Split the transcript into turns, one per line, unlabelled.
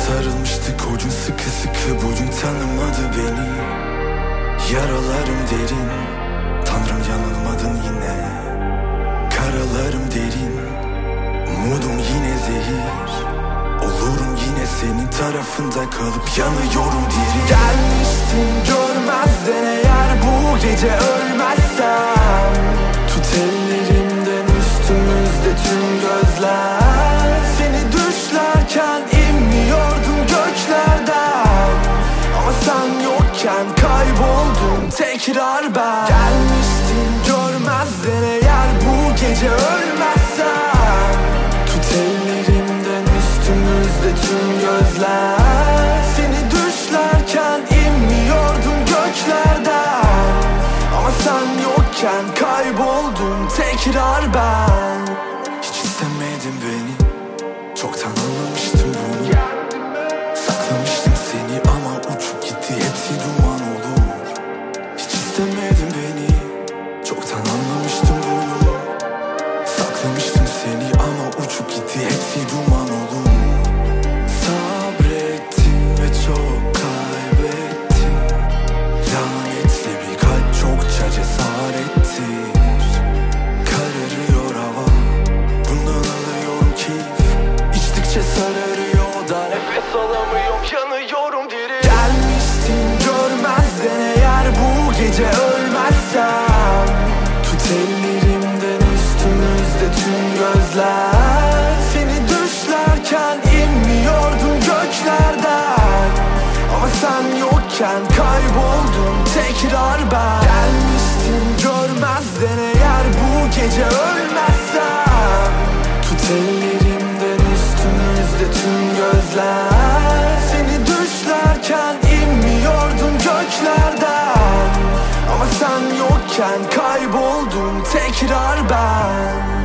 Sarılmıştık o gün sıkı sıkı, bugün tanımadı beni. Yaralarım derin, Tanrım yanılmadın yine. Karalarım derin, umudum yine zehir. Olurum yine senin tarafında kalıp yanıyorum diri. Gelmiştin görmezden eğer bu gece ölmezsem. Tut ellerimden üstümüzde tüm gözler. Seni düşlerken inmiyordum göklerden. Ama sen yokken kayboldum tekrar ben. Gelmiştin görmezden eğer bu gece ölmezsem. Tut ellerimden üstümüzde tüm gözler. Seni düşlerken inmiyordum göklerden. Ama sen yokken kayboldum tekrar ben. Hiç istemedin beni, çoktan anlamıştım bunu. Saklamıştım seni ama uçup gitti, hepsi duman olur. Hiç istemedin beni, çoktan anlamıştım bunu. Saklamıştım seni ama uçup gitti, hepsi duman olur. Sabrettim ve çok kaybettim. Lanetli bir kalp çokça cesarettir. Kararıyor hava, bundan alıyorum keyif. İçtikçe sararıyor da nefes alamıyorum, yanıyorum diri. Gelmiştin görmezden eğer bu gece ölmezsem. Tut ellerimden üstümüzde tüm gözler. Seni düşlerken inmiyordum göklerden. Ama sen yokken kayboldum tekrar ben. Gelmiştin görmezden eğer bu gece ölmezsem. Tut ellerimden üstümüzde tüm gözler. Seni düşlerken inmiyordum göklerden. Ama sen yokken kayboldum tekrar ben.